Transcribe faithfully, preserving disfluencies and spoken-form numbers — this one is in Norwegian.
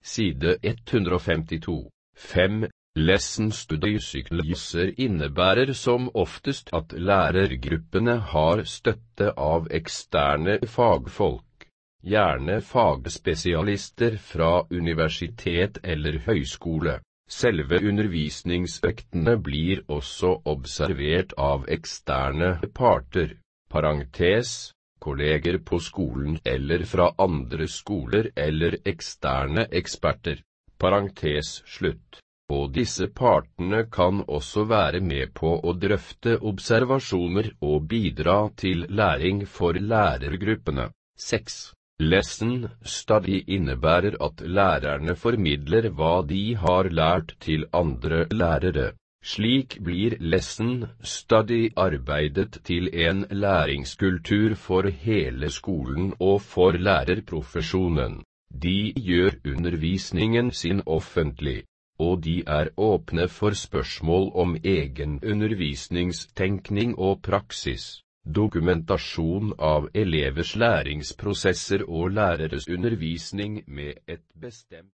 side ett hundre og femtito. fem. Lesson study sykluser innebærer som oftest at lærergruppene har støtte av eksterne fagfolk, gjerne fagspesialister fra universitet eller høyskole. Selve undervisningsøktene blir også observert av eksterne parter, parentes, kolleger på skolen eller fra andre skoler eller eksterne eksperter, parentes slutt. Og disse partene kan også være med på å drøfte observasjoner og bidra til læring for lærergruppene. seks. Lesson study innebærer at lærerne formidler hva de har lært til andre lærere. Slik blir lesson study arbeidet til en læringskultur for hele skolen og for lærerprofesjonen. De gjør undervisningen sin offentlig, og de er åpne for spørsmål om egen undervisningstenkning og praksis, dokumentasjon av elevers læringsprosesser og læreres undervisning med et bestemt